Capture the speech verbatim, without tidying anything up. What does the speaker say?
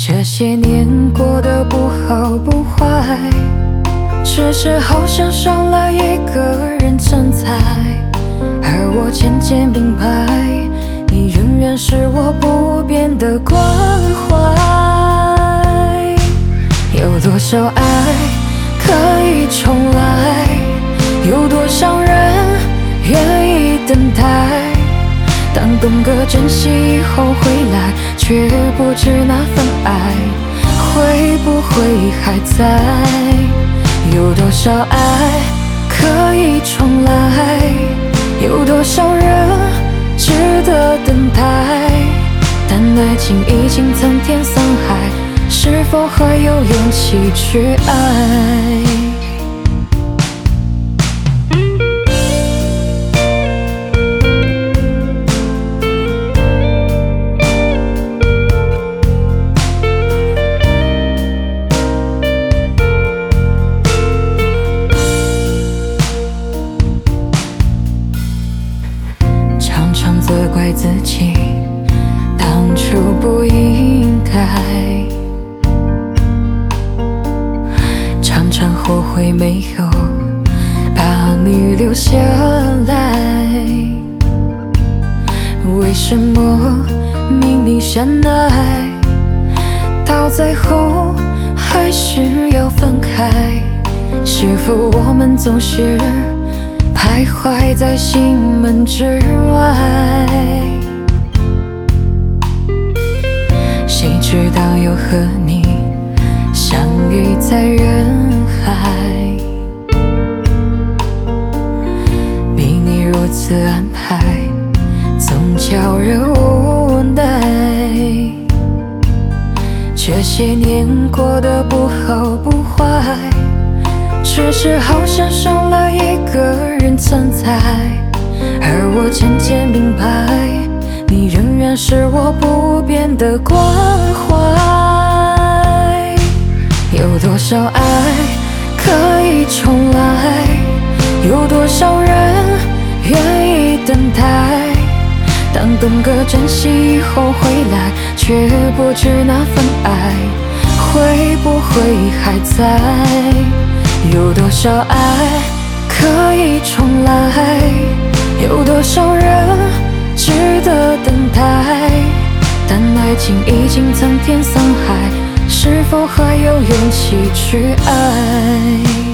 这些年过得不好不坏，只是好像少了一个人存在。而我渐渐明白，你仍然是我不变的关怀。有多少爱可以重来？有多少人愿意等待？当懂得珍惜以后回来，却不知那份爱会不会还在？有多少爱可以重来？有多少人值得等待？但爱情已经增添伤害，是否还有勇气去爱？责怪自己当初不应该，常常后悔没有把你留下来。为什么明明相爱，到最后还是要分开？是否我们总是徘徊在心门之外？谁知道又和你相遇在人海，被你如此安排，总叫人无奈。这些年过得不好不坏，只是好像少了一个人存在。而我渐渐明白，你仍然是我不变的关怀。有多少爱可以重来？有多少人愿意等待？当懂得珍惜以后回来，却不知那份爱会不会还在？有多少爱可以重来？有多少人值得等待？但爱情已经增添伤害，是否还有勇气去爱？